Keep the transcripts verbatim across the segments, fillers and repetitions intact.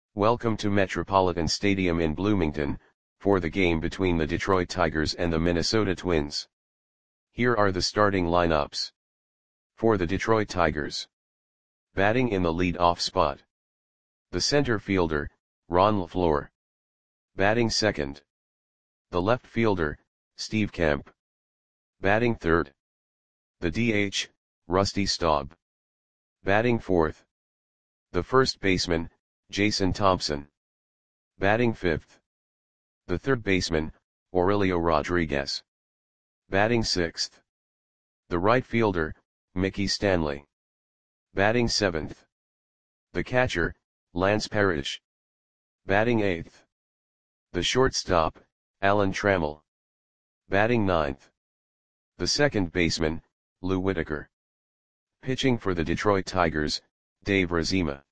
Welcome to Metropolitan Stadium in Bloomington, for the game between the Detroit Tigers and the Minnesota Twins. Here are the starting lineups. For the Detroit Tigers. Batting in the lead-off spot. The center fielder, Ron LeFlore. Batting second. The left fielder, Steve Kemp. Batting third. The D H, Rusty Staub. Batting fourth. The first baseman, Jason Thompson. Batting fifth. The third baseman, Aurelio Rodriguez. Batting sixth. The right fielder, Mickey Stanley. Batting seventh. The catcher, Lance Parrish. Batting eighth. The shortstop, Alan Trammell. Batting ninth. The second baseman, Lou Whitaker. Pitching for the Detroit Tigers, Dave Razema.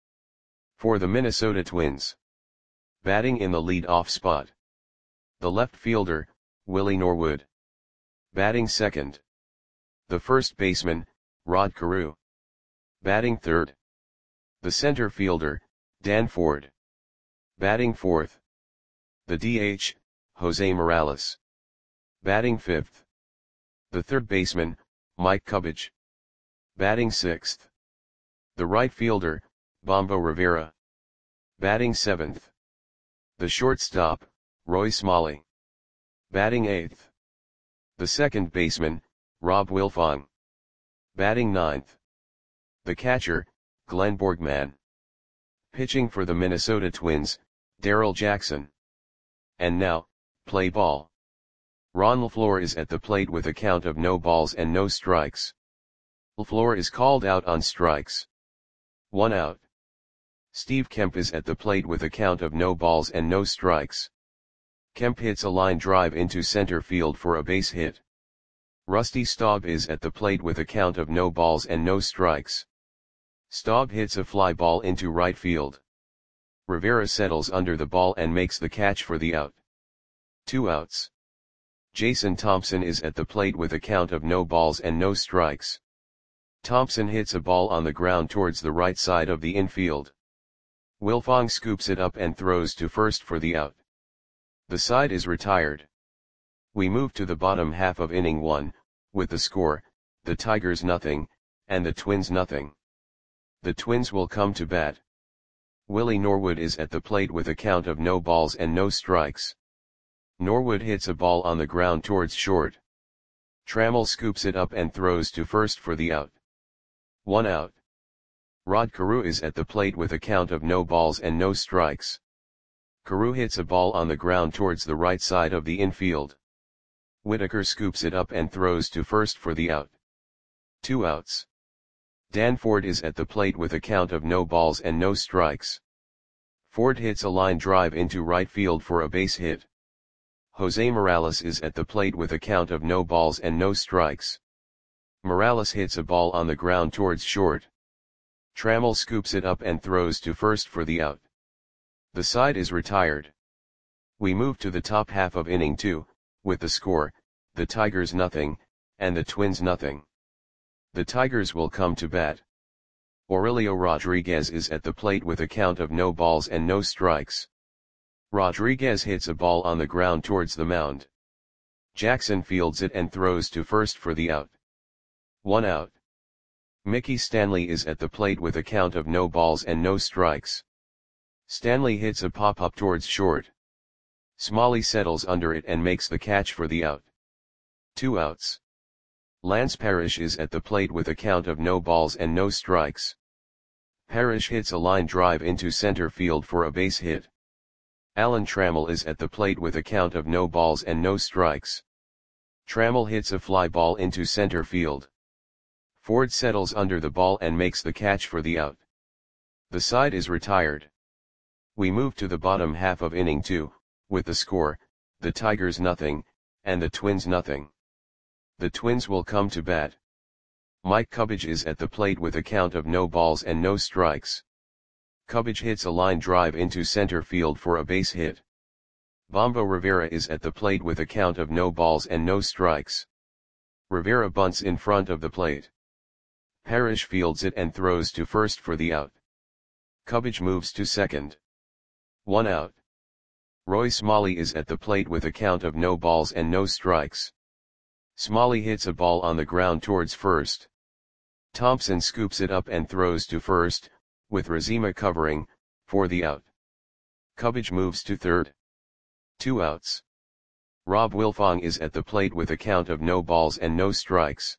For the Minnesota Twins. Batting in the lead-off spot. The left fielder, Willie Norwood. Batting second. The first baseman, Rod Carew. Batting third. The center fielder, Dan Ford. Batting fourth. The D H, Jose Morales. Batting fifth. The third baseman, Mike Cubbage. Batting sixth. The right fielder, Bombo Rivera. Batting seventh. The shortstop, Roy Smalley. Batting eighth. The second baseman, Rob Wilfong. Batting ninth. The catcher, Glenn Borgman. Pitching for the Minnesota Twins, Darrell Jackson. And now, play ball. Ron LeFlore is at the plate with a count of no balls and no strikes. LeFlore is called out on strikes. One out. Steve Kemp is at the plate with a count of no balls and no strikes. Kemp hits a line drive into center field for a base hit. Rusty Staub is at the plate with a count of no balls and no strikes. Staub hits a fly ball into right field. Rivera settles under the ball and makes the catch for the out. Two outs. Jason Thompson is at the plate with a count of no balls and no strikes. Thompson hits a ball on the ground towards the right side of the infield. Wilfong scoops it up and throws to first for the out. The side is retired. We move to the bottom half of inning one, with the score, the Tigers nothing, and the Twins nothing. The Twins will come to bat. Willie Norwood is at the plate with a count of no balls and no strikes. Norwood hits a ball on the ground towards short. Trammell scoops it up and throws to first for the out. One out. Rod Carew is at the plate with a count of no balls and no strikes. Carew hits a ball on the ground towards the right side of the infield. Whitaker scoops it up and throws to first for the out. Two outs. Dan Ford is at the plate with a count of no balls and no strikes. Ford hits a line drive into right field for a base hit. Jose Morales is at the plate with a count of no balls and no strikes. Morales hits a ball on the ground towards short. Trammell scoops it up and throws to first for the out. The side is retired. We move to the top half of inning two, with the score, the Tigers nothing, and the Twins nothing. The Tigers will come to bat. Aurelio Rodriguez is at the plate with a count of no balls and no strikes. Rodriguez hits a ball on the ground towards the mound. Jackson fields it and throws to first for the out. One out. Mickey Stanley is at the plate with a count of no balls and no strikes. Stanley hits a pop-up towards short. Smalley settles under it and makes the catch for the out. Two outs. Lance Parrish is at the plate with a count of no balls and no strikes. Parrish hits a line drive into center field for a base hit. Alan Trammell is at the plate with a count of no balls and no strikes. Trammell hits a fly ball into center field. Ford settles under the ball and makes the catch for the out. The side is retired. We move to the bottom half of inning two, with the score, the Tigers nothing, and the Twins nothing. The Twins will come to bat. Mike Cubbage is at the plate with a count of no balls and no strikes. Cubbage hits a line drive into center field for a base hit. Bombo Rivera is at the plate with a count of no balls and no strikes. Rivera bunts in front of the plate. Parrish fields it and throws to first for the out. Cubbage moves to second. One out. Roy Smalley is at the plate with a count of no balls and no strikes. Smalley hits a ball on the ground towards first. Thompson scoops it up and throws to first, with Razima covering, for the out. Cubbage moves to third. Two outs. Rob Wilfong is at the plate with a count of no balls and no strikes.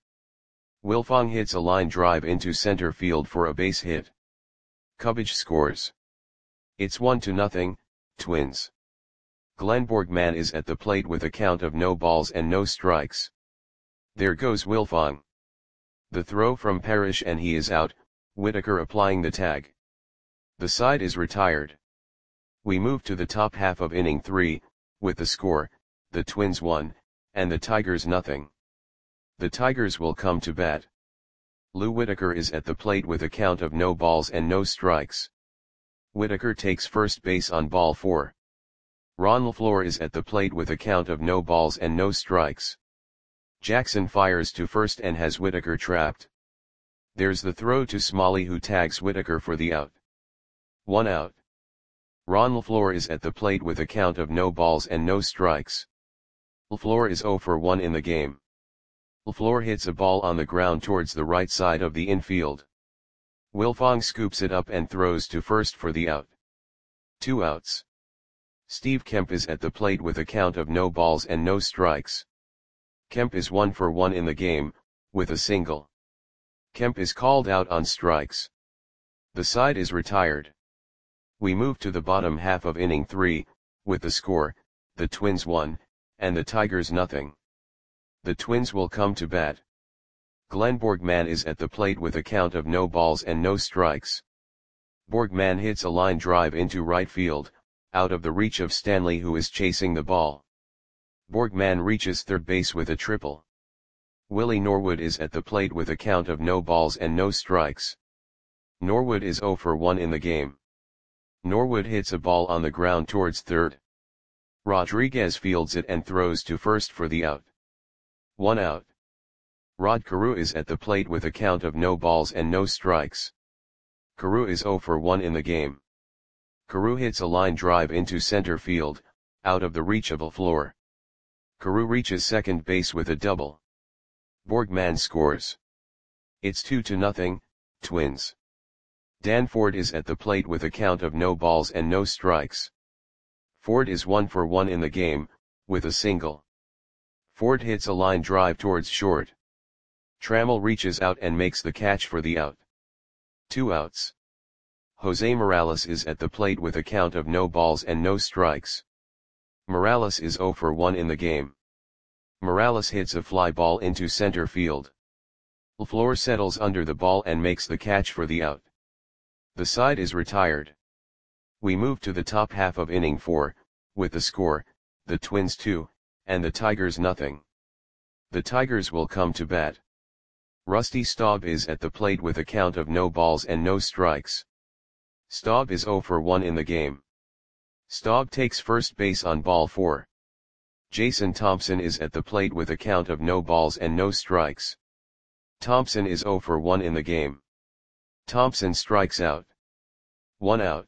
Wilfong hits a line drive into center field for a base hit. Cubbage scores. It's one to nothing, Twins. Glenn Borgman is at the plate with a count of no balls and no strikes. There goes Wilfong. The throw from Parrish and he is out, Whitaker applying the tag. The side is retired. We move to the top half of inning three, with the score, the Twins one, and the Tigers nothing. The Tigers will come to bat. Lou Whitaker is at the plate with a count of no balls and no strikes. Whitaker takes first base on ball four. Ron LaFleur is at the plate with a count of no balls and no strikes. Jackson fires to first and has Whitaker trapped. There's the throw to Smalley who tags Whitaker for the out. One out. Ron LaFleur is at the plate with a count of no balls and no strikes. LaFleur is oh for one in the game. LaFleur hits a ball on the ground towards the right side of the infield. Wilfong scoops it up and throws to first for the out. Two outs. Steve Kemp is at the plate with a count of no balls and no strikes. Kemp is one for one in the game, with a single. Kemp is called out on strikes. The side is retired. We move to the bottom half of inning three, with the score, the Twins one, and the Tigers nothing. The Twins will come to bat. Glenn Borgman is at the plate with a count of no balls and no strikes. Borgman hits a line drive into right field, out of the reach of Stanley who is chasing the ball. Borgman reaches third base with a triple. Willie Norwood is at the plate with a count of no balls and no strikes. Norwood is oh for one in the game. Norwood hits a ball on the ground towards third. Rodriguez fields it and throws to first for the out. One out. Rod Carew is at the plate with a count of no balls and no strikes. Carew is oh for one in the game. Carew hits a line drive into center field, out of the reach of LaFleur. Carew reaches second base with a double. Borgman scores. It's two to nothing, Twins. Dan Ford is at the plate with a count of no balls and no strikes. Ford is one for one in the game, with a single. Ford hits a line drive towards short. Trammell reaches out and makes the catch for the out. Two outs. Jose Morales is at the plate with a count of no balls and no strikes. Morales is oh for one in the game. Morales hits a fly ball into center field. LaFleur settles under the ball and makes the catch for the out. The side is retired. We move to the top half of inning four, with the score, the Twins two, and the Tigers nothing. The Tigers will come to bat. Rusty Staub is at the plate with a count of no balls and no strikes. Staub is oh for one in the game. Staub takes first base on ball four. Jason Thompson is at the plate with a count of no balls and no strikes. Thompson is oh for one in the game. Thompson strikes out. One out.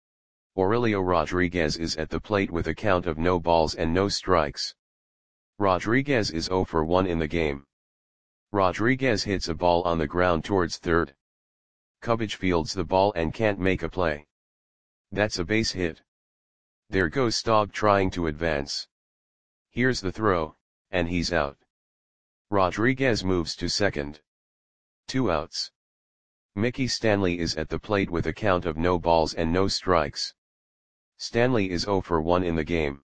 Aurelio Rodriguez is at the plate with a count of no balls and no strikes. Rodriguez is oh for one in the game. Rodriguez hits a ball on the ground towards third. Cubbage fields the ball and can't make a play. That's a base hit. There goes Staub trying to advance. Here's the throw, and he's out. Rodriguez moves to second. Two outs. Mickey Stanley is at the plate with a count of no balls and no strikes. Stanley is oh for one in the game.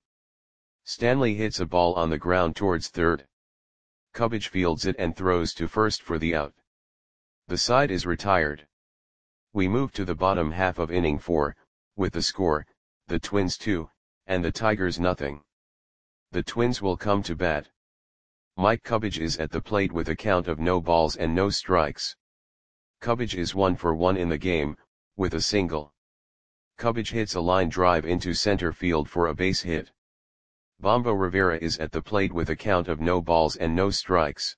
Stanley hits a ball on the ground towards third. Cubbage fields it and throws to first for the out. The side is retired. We move to the bottom half of inning four, with the score, the Twins two, and the Tigers nothing. The Twins will come to bat. Mike Cubbage is at the plate with a count of no balls and no strikes. Cubbage is one for one in the game, with a single. Cubbage hits a line drive into center field for a base hit. Bombo Rivera is at the plate with a count of no balls and no strikes.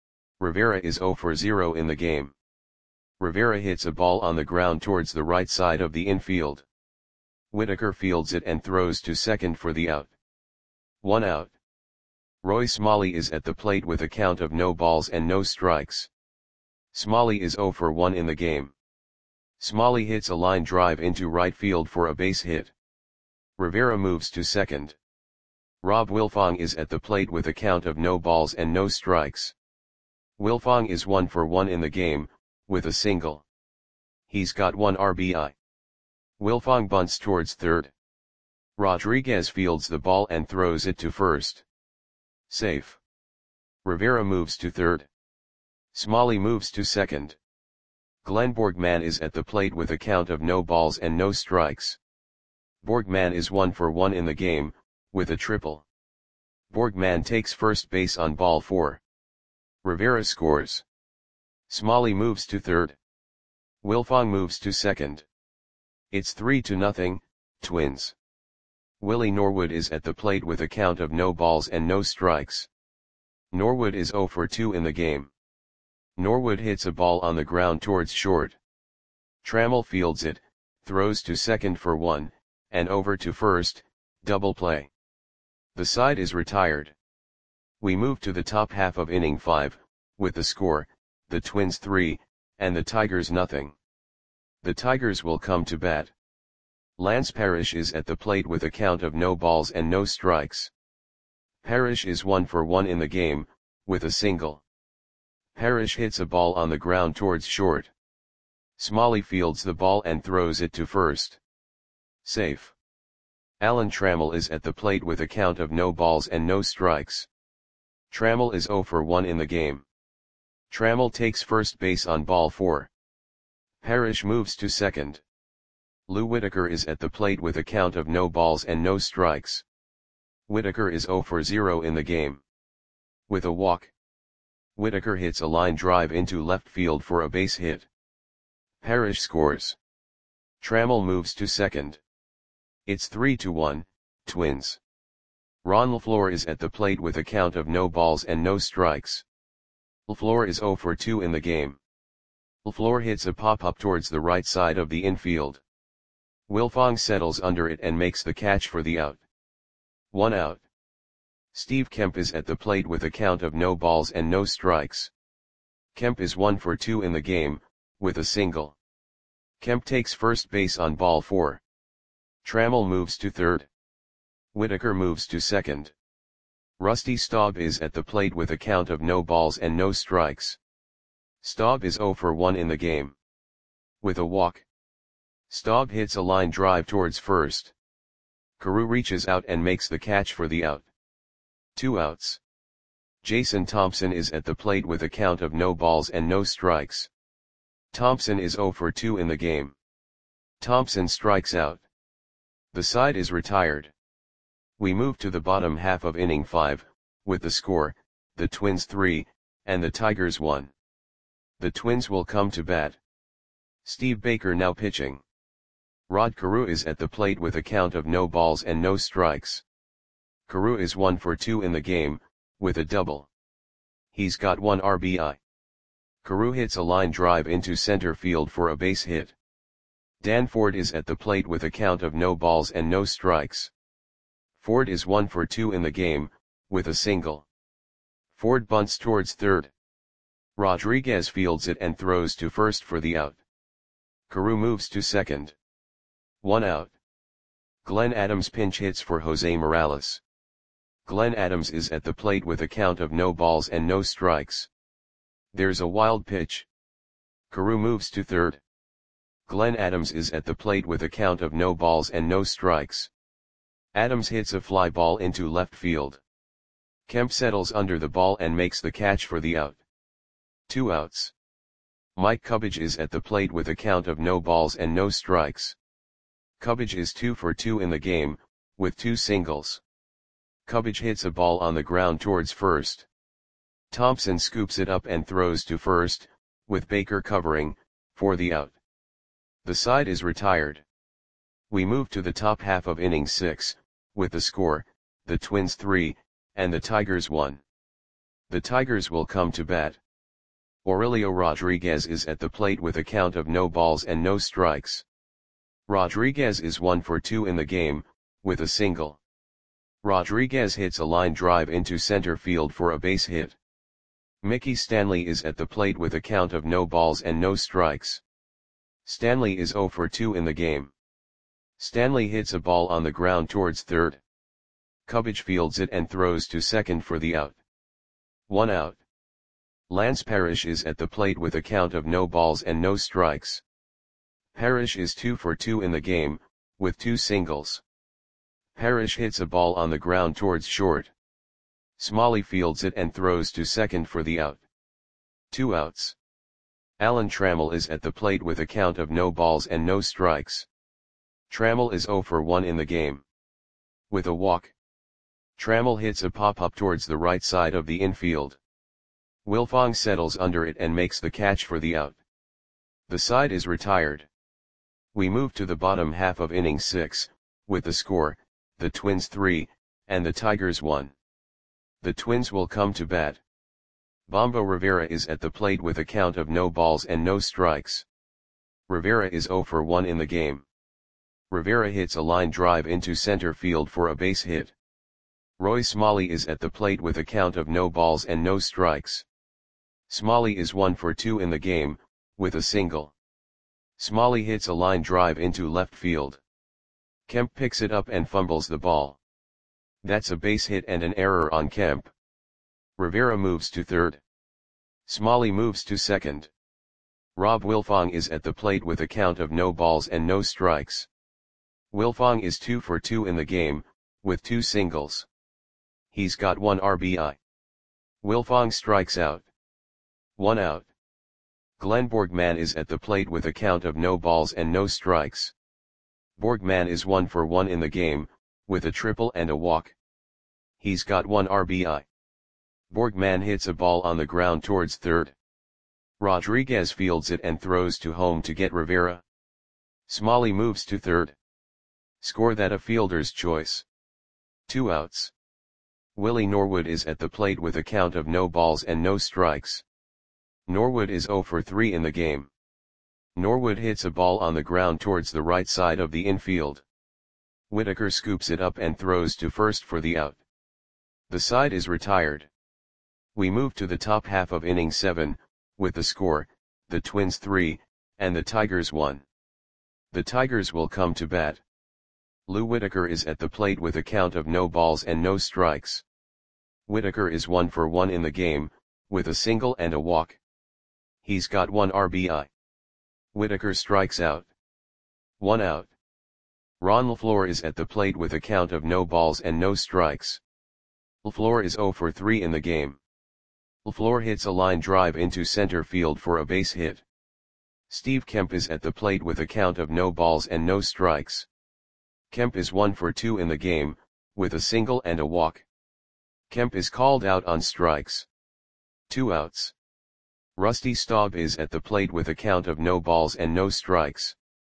Rivera is oh for zero in the game. Rivera hits a ball on the ground towards the right side of the infield. Whitaker fields it and throws to second for the out. One out. Roy Smalley is at the plate with a count of no balls and no strikes. Smalley is zero for one in the game. Smalley hits a line drive into right field for a base hit. Rivera moves to second. Rob Wilfong is at the plate with a count of no balls and no strikes. Wilfong is one for one in the game, with a single. He's got one R B I. Wilfong bunts towards third. Rodriguez fields the ball and throws it to first. Safe. Rivera moves to third. Smalley moves to second. Glenn Borgman is at the plate with a count of no balls and no strikes. Borgman is one for one in the game, with a triple. Borgman takes first base on ball four. Rivera scores. Smalley moves to third. Wilfong moves to second. It's three to nothing, Twins. Willie Norwood is at the plate with a count of no balls and no strikes. Norwood is zero for two in the game. Norwood hits a ball on the ground towards short. Trammell fields it, throws to second for one, and over to first, double play. The side is retired. We move to the top half of inning five, with the score, the Twins three, and the Tigers nothing. The Tigers will come to bat. Lance Parrish is at the plate with a count of no balls and no strikes. Parrish is one for one in the game, with a single. Parrish hits a ball on the ground towards short. Smalley fields the ball and throws it to first. Safe. Alan Trammell is at the plate with a count of no balls and no strikes. Trammell is zero for one in the game. Trammell takes first base on ball four. Parrish moves to second. Lou Whitaker is at the plate with a count of no balls and no strikes. Whitaker is zero for zero in the game. With a walk. Whitaker hits a line drive into left field for a base hit. Parrish scores. Trammell moves to second. It's three to one, Twins. Ron LaFleur is at the plate with a count of no balls and no strikes. LaFleur is zero for two in the game. LaFleur hits a pop-up towards the right side of the infield. Wilfong settles under it and makes the catch for the out. One out. Steve Kemp is at the plate with a count of no balls and no strikes. Kemp is one for two in the game, with a single. Kemp takes first base on ball four. Trammell moves to third. Whitaker moves to second. Rusty Staub is at the plate with a count of no balls and no strikes. Staub is zero for one in the game. With a walk. Staub hits a line drive towards first. Carew reaches out and makes the catch for the out. Two outs. Jason Thompson is at the plate with a count of no balls and no strikes. Thompson is zero for two in the game. Thompson strikes out. The side is retired. We move to the bottom half of inning five, with the score, the Twins three, and the Tigers one. The Twins will come to bat. Steve Baker now pitching. Rod Carew is at the plate with a count of no balls and no strikes. Carew is one for two in the game, with a double. He's got one R B I. Carew hits a line drive into center field for a base hit. Dan Ford is at the plate with a count of no balls and no strikes. Ford is one for two in the game, with a single. Ford bunts towards third. Rodriguez fields it and throws to first for the out. Carew moves to second. One out. Glenn Adams pinch hits for Jose Morales. Glenn Adams is at the plate with a count of no balls and no strikes. There's a wild pitch. Carew moves to third. Glenn Adams is at the plate with a count of no balls and no strikes. Adams hits a fly ball into left field. Kemp settles under the ball and makes the catch for the out. Two outs. Mike Cubbage is at the plate with a count of no balls and no strikes. Cubbage is two for two in the game, with two singles. Cubbage hits a ball on the ground towards first. Thompson scoops it up and throws to first, with Baker covering, for the out. The side is retired. We move to the top half of inning six, with the score, the Twins three, and the Tigers one. The Tigers will come to bat. Aurelio Rodriguez is at the plate with a count of no balls and no strikes. Rodriguez is one for two in the game, with a single. Rodriguez hits a line drive into center field for a base hit. Mickey Stanley is at the plate with a count of no balls and no strikes. Stanley is zero for two in the game. Stanley hits a ball on the ground towards third. Cubbage fields it and throws to second for the out. One out. Lance Parrish is at the plate with a count of no balls and no strikes. Parrish is two for two in the game, with two singles. Parrish hits a ball on the ground towards short. Smalley fields it and throws to second for the out. Two outs. Alan Trammell is at the plate with a count of no balls and no strikes. Trammell is zero for one in the game. With a walk. Trammell hits a pop-up towards the right side of the infield. Wilfong settles under it and makes the catch for the out. The side is retired. We move to the bottom half of inning six, with the score, the Twins three, and the Tigers one. The Twins will come to bat. Bombo Rivera is at the plate with a count of no balls and no strikes. Rivera is zero for one in the game. Rivera hits a line drive into center field for a base hit. Roy Smalley is at the plate with a count of no balls and no strikes. Smalley is one for two in the game, with a single. Smalley hits a line drive into left field. Kemp picks it up and fumbles the ball. That's a base hit and an error on Kemp. Rivera moves to third. Smalley moves to second. Rob Wilfong is at the plate with a count of no balls and no strikes. Wilfong is two for two in the game, with two singles. He's got one R B I. Wilfong strikes out. One out. Glenn Borgman is at the plate with a count of no balls and no strikes. Borgman is one for one in the game, with a triple and a walk. He's got one R B I. Borgman hits a ball on the ground towards third. Rodriguez fields it and throws to home to get Rivera. Smalley moves to third. Score that a fielder's choice. Two outs. Willie Norwood is at the plate with a count of no balls and no strikes. Norwood is zero for three in the game. Norwood hits a ball on the ground towards the right side of the infield. Whitaker scoops it up and throws to first for the out. The side is retired. We move to the top half of inning seven, with the score, the Twins three, and the Tigers one. The Tigers will come to bat. Lou Whitaker is at the plate with a count of no balls and no strikes. Whitaker is one for one in the game, with a single and a walk. He's got one R B I. Whitaker strikes out. One out. Ron LaFleur is at the plate with a count of no balls and no strikes. LaFleur is zero for three in the game. LaFleur hits a line drive into center field for a base hit. Steve Kemp is at the plate with a count of no balls and no strikes. Kemp is one for two in the game, with a single and a walk. Kemp is called out on strikes. Two outs. Rusty Staub is at the plate with a count of no balls and no strikes.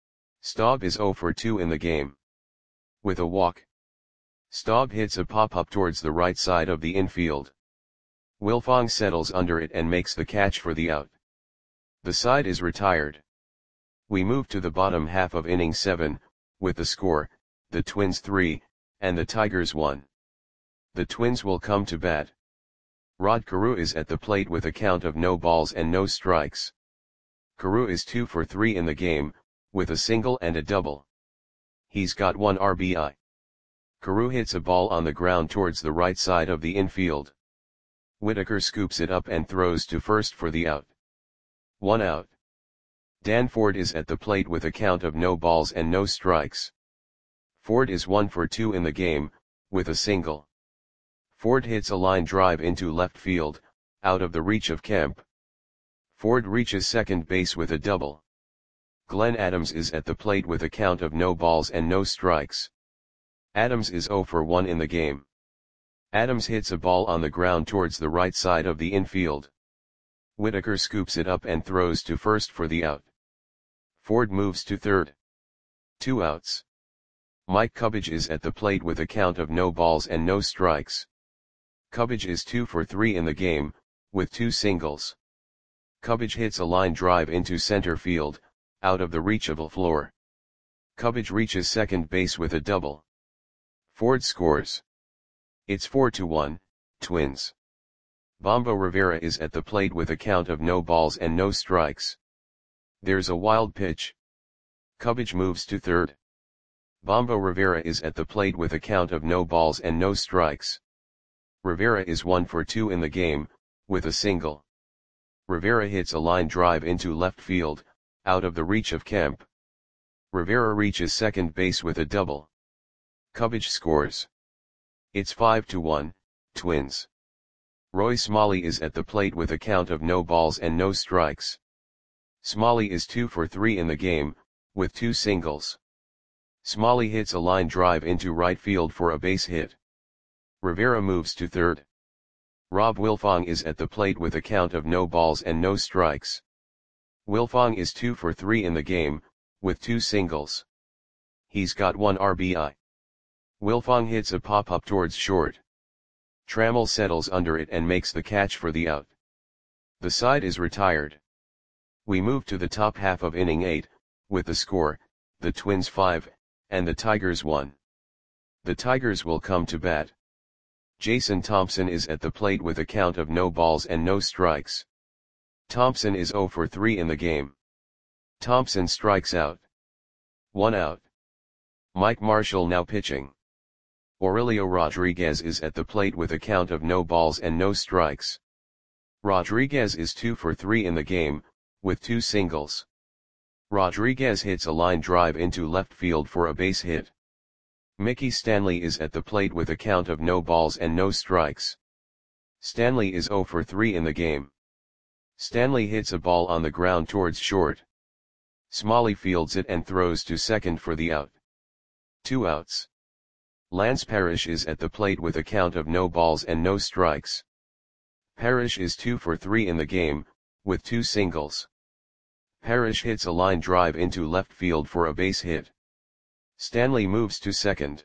Staub is zero for two in the game. With a walk. Staub hits a pop-up towards the right side of the infield. Wilfong settles under it and makes the catch for the out. The side is retired. We move to the bottom half of inning seven, with the score, the Twins three, and the Tigers one. The Twins will come to bat. Rod Carew is at the plate with a count of no balls and no strikes. Carew is two for three in the game, with a single and a double. He's got one R B I. Carew hits a ball on the ground towards the right side of the infield. Whitaker scoops it up and throws to first for the out. One out. Dan Ford is at the plate with a count of no balls and no strikes. Ford is one for two in the game, with a single. Ford hits a line drive into left field, out of the reach of Kemp. Ford reaches second base with a double. Glenn Adams is at the plate with a count of no balls and no strikes. Adams is zero for one in the game. Adams hits a ball on the ground towards the right side of the infield. Whitaker scoops it up and throws to first for the out. Ford moves to third. Two outs. Mike Cubbage is at the plate with a count of no balls and no strikes. Cubbage is two for three in the game, with two singles. Cubbage hits a line drive into center field, out of the reach of LaFleur. Cubbage reaches second base with a double. Ford scores. It's four to one, Twins. Bombo Rivera is at the plate with a count of no balls and no strikes. There's a wild pitch. Cubbage moves to third. Bombo Rivera is at the plate with a count of no balls and no strikes. Rivera is one for two in the game, with a single. Rivera hits a line drive into left field, out of the reach of Kemp. Rivera reaches second base with a double. Cubbage scores. It's five to one, Twins. Roy Smalley is at the plate with a count of no balls and no strikes. Smalley is two for three in the game, with two singles. Smalley hits a line drive into right field for a base hit. Rivera moves to third. Rob Wilfong is at the plate with a count of no balls and no strikes. Wilfong is two for three in the game, with two singles. He's got one R B I. Wilfong hits a pop-up towards short. Trammell settles under it and makes the catch for the out. The side is retired. We move to the top half of inning eight, with the score, the Twins five, and the Tigers one. The Tigers will come to bat. Jason Thompson is at the plate with a count of no balls and no strikes. Thompson is zero for three in the game. Thompson strikes out. One out. Mike Marshall now pitching. Aurelio Rodriguez is at the plate with a count of no balls and no strikes. Rodriguez is two for three in the game, with two singles. Rodriguez hits a line drive into left field for a base hit. Mickey Stanley is at the plate with a count of no balls and no strikes. Stanley is zero for three in the game. Stanley hits a ball on the ground towards short. Smalley fields it and throws to second for the out. Two outs. Lance Parrish is at the plate with a count of no balls and no strikes. Parrish is two for three in the game, with two singles. Parrish hits a line drive into left field for a base hit. Stanley moves to second.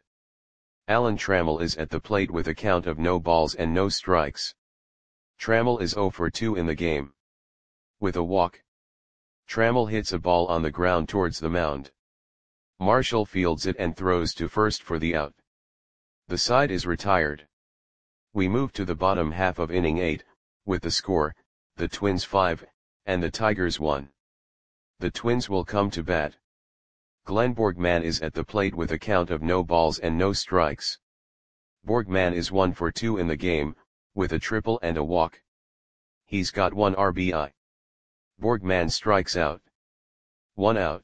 Alan Trammell is at the plate with a count of no balls and no strikes. Trammell is zero for two in the game. With a walk. Trammell hits a ball on the ground towards the mound. Marshall fields it and throws to first for the out. The side is retired. We move to the bottom half of inning eight, with the score, the Twins five, and the Tigers one. The Twins will come to bat. Glenn Borgman is at the plate with a count of no balls and no strikes. Borgman is one for two in the game, with a triple and a walk. He's got one R B I. Borgman strikes out. One out.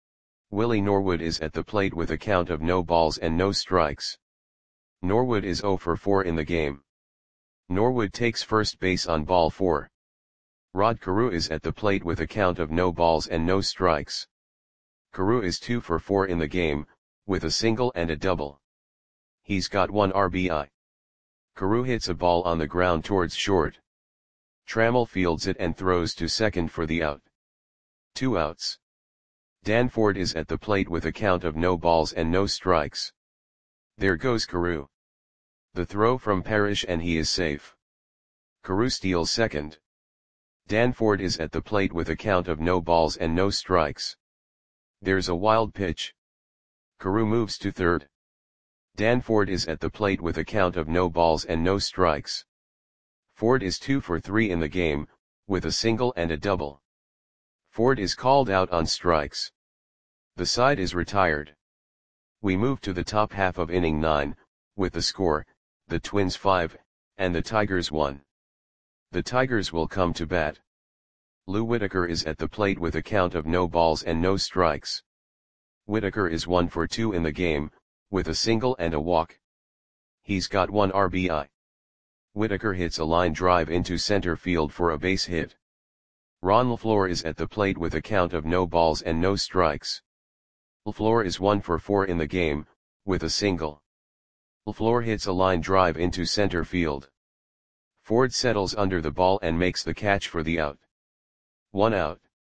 Willie Norwood is at the plate with a count of no balls and no strikes. Norwood is zero for four in the game. Norwood takes first base on ball four. Rod Carew is at the plate with a count of no balls and no strikes. Carew is two for four in the game, with a single and a double. He's got one R B I. Carew hits a ball on the ground towards short. Trammell fields it and throws to second for the out. Two outs. Dan Ford is at the plate with a count of no balls and no strikes. There goes Carew. The throw from Parrish and he is safe. Carew steals second. Dan Ford is at the plate with a count of no balls and no strikes. There's a wild pitch. Carew moves to third. Dan Ford is at the plate with a count of no balls and no strikes. Ford is two for three in the game, with a single and a double. Ford is called out on strikes. The side is retired. We move to the top half of inning nine, with the score, the Twins five, and the Tigers one. The Tigers will come to bat. Lou Whitaker is at the plate with a count of no balls and no strikes. Whitaker is one for two in the game, with a single and a walk. He's got one R B I. Whitaker hits a line drive into center field for a base hit. Ron LaFleur is at the plate with a count of no balls and no strikes. LaFleur is one for four in the game, with a single. LaFleur hits a line drive into center field. Ford settles under the ball and makes the catch for the out. One out.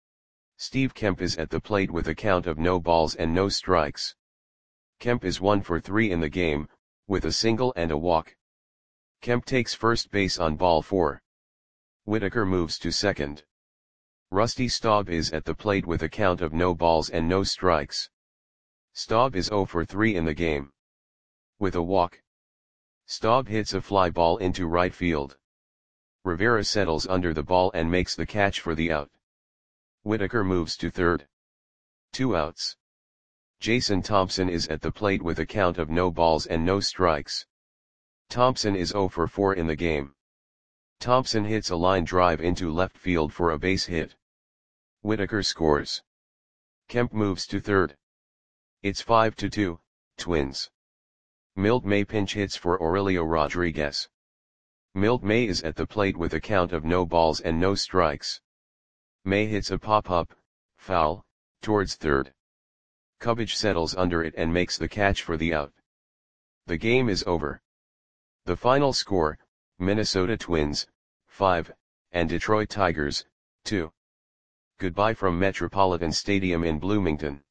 Steve Kemp is at the plate with a count of no balls and no strikes. Kemp is one for three in the game, with a single and a walk. Kemp takes first base on ball four. Whitaker moves to second. Rusty Staub is at the plate with a count of no balls and no strikes. Staub is zero for three in the game. With a walk, Staub hits a fly ball into right field. Rivera settles under the ball and makes the catch for the out. Whitaker moves to third. Two outs. Jason Thompson is at the plate with a count of no balls and no strikes. Thompson is zero for four in the game. Thompson hits a line drive into left field for a base hit. Whitaker scores. Kemp moves to third. It's five to two, Twins. Milt May pinch hits for Aurelio Rodriguez. Milt May is at the plate with a count of no balls and no strikes. May hits a pop-up, foul, towards third. Kubic settles under it and makes the catch for the out. The game is over. The final score, Minnesota Twins, five, and Detroit Tigers, two. Goodbye from Metropolitan Stadium in Bloomington.